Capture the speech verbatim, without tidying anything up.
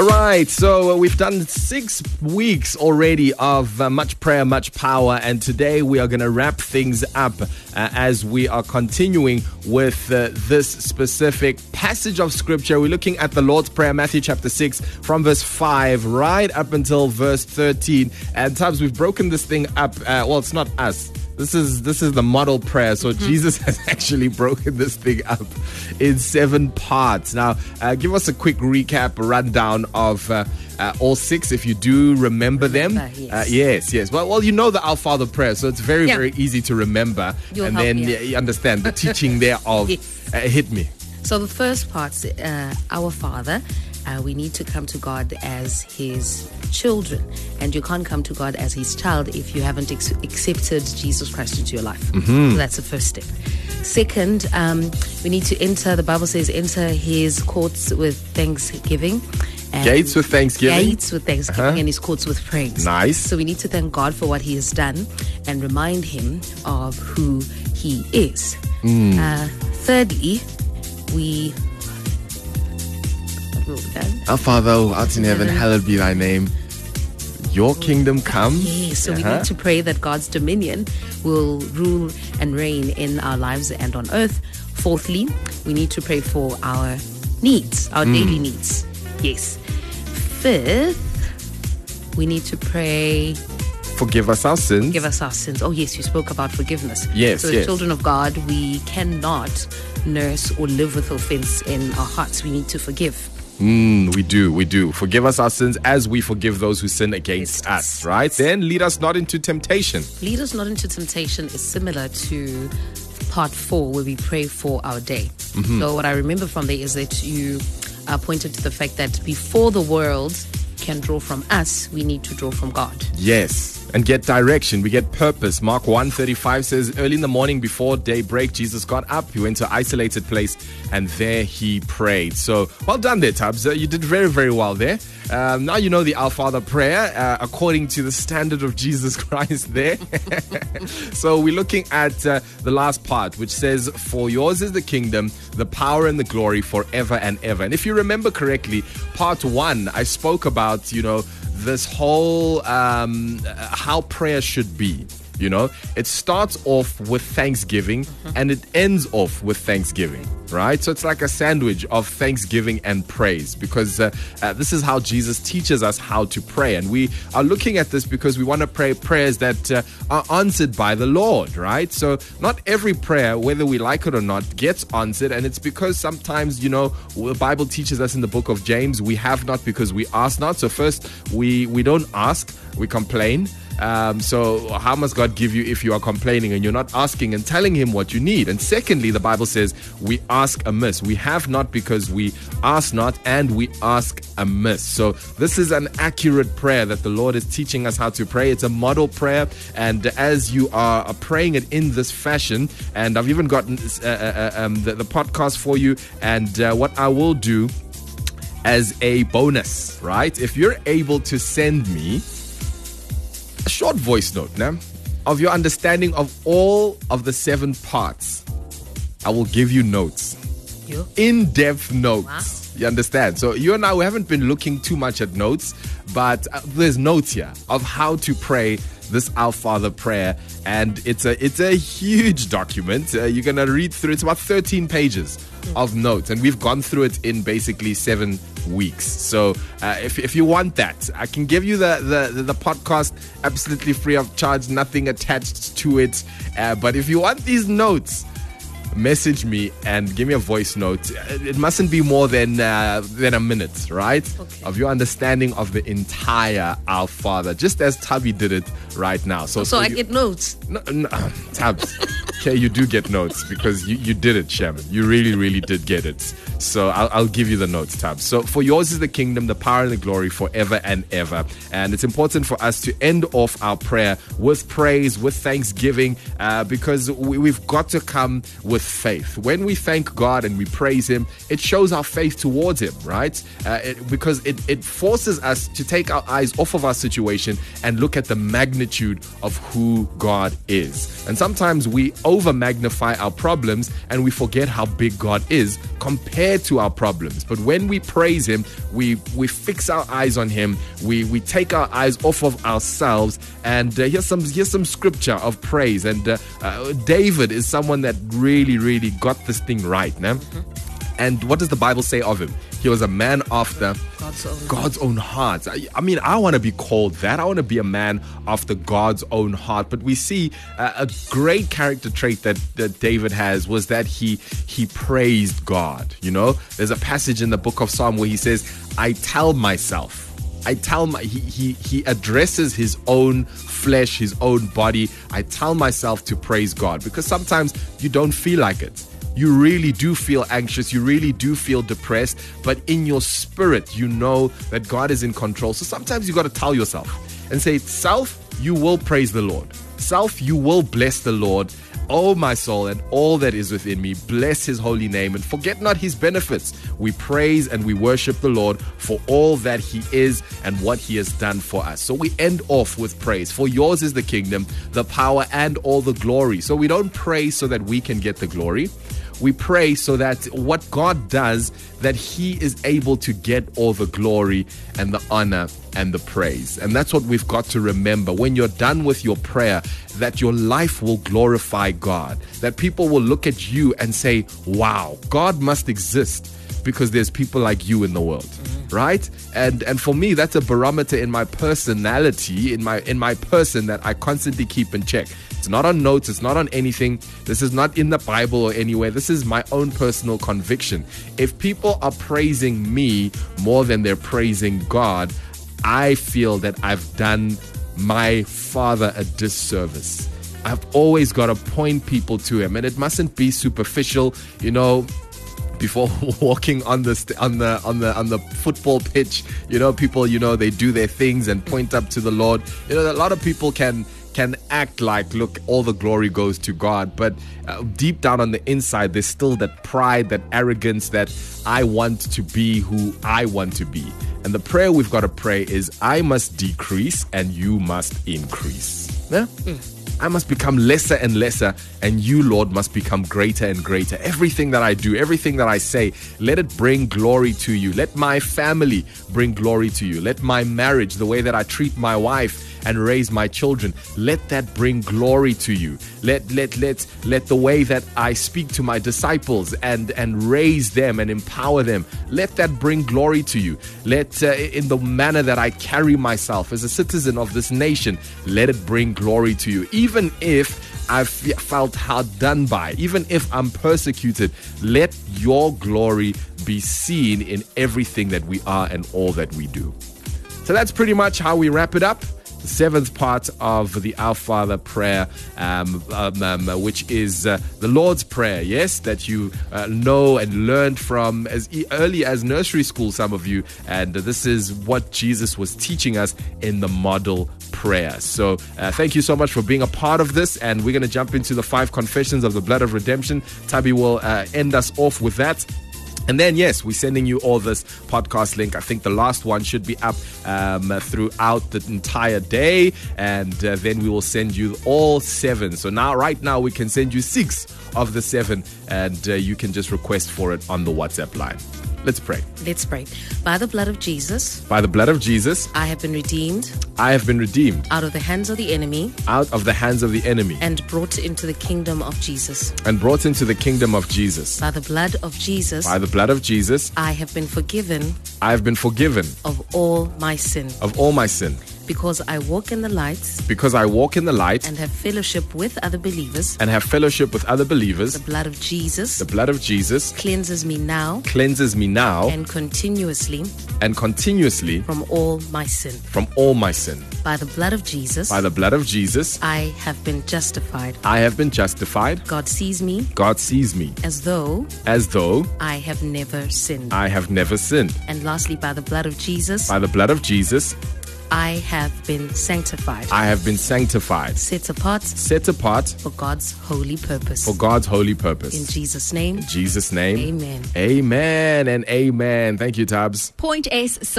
All right, so uh, we've done six weeks already of uh, much prayer, much power, and today we are going to wrap things up uh, as we are continuing with uh, this specific passage of scripture. We're looking at the Lord's Prayer, Matthew chapter six, from verse five right up until verse thirteen. And times we've broken this thing up. Uh, well, it's not us. This is this is the model prayer. So mm-hmm. Jesus has actually broken this thing up in seven parts. Now, uh, give us a quick recap, a rundown of uh, uh, all six, if you do remember, remember them. Yes. Uh, yes, yes. Well, well, you know the Our Father prayer, so it's very, yeah. very easy to remember. You'll and help then me. Yeah, you understand the teaching thereof. Yes. Uh, hit me. So the first part, uh, Our Father. Uh, we need to come to God as His children, and you can't come to God as His child if you haven't ex- accepted Jesus Christ into your life. Mm-hmm. So that's the first step. Second, um, we need to enter, the Bible says, enter His courts with thanksgiving. And gates with thanksgiving. Gates with thanksgiving uh-huh. and His courts with praise. Nice. So we need to thank God for what He has done and remind Him of who He is. Mm. Uh, thirdly, we... Our Father, who art in heaven, hallowed be thy name. Your kingdom come. Yes, so uh-huh. we need to pray that God's dominion will rule and reign in our lives and on earth. Fourthly, we need to pray for our needs, our mm. daily needs. Yes. Fifth, we need to pray... Forgive us our sins. Forgive us our sins. Oh, yes, you spoke about forgiveness. Yes, so yes. as children of God, we cannot nurse or live with offense in our hearts. We need to forgive. Mm, we do, we do. Forgive us our sins as we forgive those who sin against yes. us, right? Then lead us not into temptation. Lead us not into temptation is similar to part four where we pray for our day. Mm-hmm. So what I remember from there is that you uh, pointed to the fact that before the world can draw from us, we need to draw from God. Yes. And get direction. We get purpose. Mark one thirty-five says, early in the morning before daybreak, Jesus got up. He went to an isolated place and there he prayed. So well done there, Tubbs. Uh, you did very, very well there. Um, now you know the Our Father prayer uh, according to the standard of Jesus Christ there. So we're looking at uh, the last part, which says, for yours is the kingdom, the power and the glory forever and ever. And if you remember correctly, part one, I spoke about, you know, this whole um, how prayer should be. You know, it starts off with thanksgiving mm-hmm. and it ends off with thanksgiving, right? So it's like a sandwich of thanksgiving and praise, because uh, uh, this is how Jesus teaches us how to pray. And we are looking at this because we want to pray prayers that uh, are answered by the Lord, right? So not every prayer, whether we like it or not, gets answered. And it's because sometimes, you know, the Bible teaches us in the book of James, we have not because we ask not. So first, we, we don't ask, we complain. Um, so how must God give you if you are complaining and you're not asking and telling Him what you need? And secondly, the Bible says we ask amiss. We have not because we ask not, and we ask amiss. So this is an accurate prayer that the Lord is teaching us how to pray. It's a model prayer, and as you are praying it in this fashion, and I've even gotten uh, uh, um, the, the podcast for you, and uh, what I will do as a bonus, right? If you're able to send me a short voice note now of your understanding of all of the seven parts, I will give you notes. You? In-depth notes. Wow. You understand? So you and I, we haven't been looking too much at notes, but uh, there's notes here of how to pray this Our Father prayer, and it's a it's a huge document. Uh, you're gonna read through. It's about thirteen pages mm. of notes, and we've gone through it in basically seven weeks. So uh, if if you want that, I can give you the the, the podcast absolutely free of charge, nothing attached to it. Uh, but if you want these notes, message me and give me a voice note. It mustn't be more than uh, than a minute, right? Okay. Of your understanding of the entire Our Father, just as Tubby did it right now. So, so, so I you, get notes. No, no, Tubbs. Okay, you do get notes because you, you did it, Shaman. You really, really did get it. So I'll, I'll give you the notes, Tubbs. So for yours is the kingdom, the power and the glory forever and ever. And it's important for us to end off our prayer with praise, with thanksgiving, uh, because we, we've got to come with faith. When we thank God and we praise Him, it shows our faith towards Him, right? Uh, it, because it, it forces us to take our eyes off of our situation and look at the magnitude of who God is. And sometimes we over magnify our problems and we forget how big God is compared to our problems. But when we praise him, we we fix our eyes on him. We we take our eyes off of ourselves. And uh, here's some here's some scripture of praise. And uh, uh, David is someone that really really got this thing right, nah? Mm-hmm. And what does the Bible say of him? He was a man after God's own, God's own heart. I, I mean, I want to be called that. I want to be a man after God's own heart. But we see uh, a great character trait that, that David has was that he he praised God. You know, there's a passage in the book of Psalm where he says, I tell myself. I tell my, he, he, he addresses his own flesh, his own body. I tell myself to praise God, because sometimes you don't feel like it. You really do feel anxious. You really do feel depressed. But in your spirit, you know that God is in control. So sometimes you got to tell yourself and say, self, you will praise the Lord. Self, you will bless the Lord. Oh, my soul, and all that is within me, bless his holy name and forget not his benefits. We praise and we worship the Lord for all that he is and what he has done for us. So we end off with praise. For yours is the kingdom, the power, and all the glory. So we don't pray so that we can get the glory. We pray so that what God does, that he is able to get all the glory and the honor and the praise. And that's what we've got to remember. When you're done with your prayer, that your life will glorify God. That people will look at you and say, wow, God must exist because there's people like you in the world. Mm-hmm. Right? And and for me, that's a barometer in my personality, in my in my person that I constantly keep in check. It's not on notes. It's not on anything. This is not in the Bible or anywhere. This is my own personal conviction. If people are praising me more than they're praising God, I feel that I've done my Father a disservice. I've always got to point people to him, and it mustn't be superficial, you know. Before walking on the st- on the on the on the football pitch, you know, people, you know, they do their things and point up to the Lord. You know, a lot of people can can act like, look, all the glory goes to God, but uh, deep down on the inside, there's still that pride, that arrogance, that I want to be who I want to be. And the prayer we've got to pray is, I must decrease and you must increase. Yeah? Mm. I must become lesser and lesser, and you, Lord, must become greater and greater. Everything that I do, everything that I say, let it bring glory to you. Let my family bring glory to you. Let my marriage, the way that I treat my wife and raise my children, let that bring glory to you. Let let let let the way that I speak to my disciples and and raise them and empower them, let that bring glory to you. Let uh, in the manner that I carry myself as a citizen of this nation, let it bring glory to you. Even if I've felt hard done by, even if I'm persecuted, let your glory be seen in everything that we are and all that we do. So that's pretty much how we wrap it up. The seventh part of the Our Father prayer, um, um, um, which is uh, the Lord's Prayer, yes, that you uh, know and learned from as e- early as nursery school, some of you. And uh, this is what Jesus was teaching us in the model prayer. So uh, thank you so much for being a part of this. And we're going to jump into the five confessions of the blood of redemption. Tabby will uh, end us off with that. And then, yes, we're sending you all this podcast link. I think the last one should be up um, throughout the entire day. And uh, then we will send you all seven. So now, right now, we can send you six of the seven. And uh, you can just request for it on the WhatsApp line. Let's pray. Let's pray. By the blood of Jesus. By the blood of Jesus. I have been redeemed. I have been redeemed. Out of the hands of the enemy. Out of the hands of the enemy. And brought into the kingdom of Jesus. And brought into the kingdom of Jesus. By the blood of Jesus. By the blood of Jesus. I have been forgiven. I have been forgiven. Of all my sin. Of all my sin. Because I walk in the light. Because I walk in the light. And have fellowship with other believers. And have fellowship with other believers. The blood of Jesus. The blood of Jesus. Cleanses me now. Cleanses me now. And continuously. And continuously. From all my sin. From all my sin. By the blood of Jesus. By the blood of Jesus. I have been justified. I have been justified. God sees me. God sees me. As though. As though. I have never sinned. I have never sinned. And lastly, by the blood of Jesus. By the blood of Jesus. I have been sanctified. I have been sanctified. Set apart. Set apart. For God's holy purpose. For God's holy purpose. In Jesus' name. In Jesus' name. Amen. Amen and amen. Thank you, Tabs. Point S.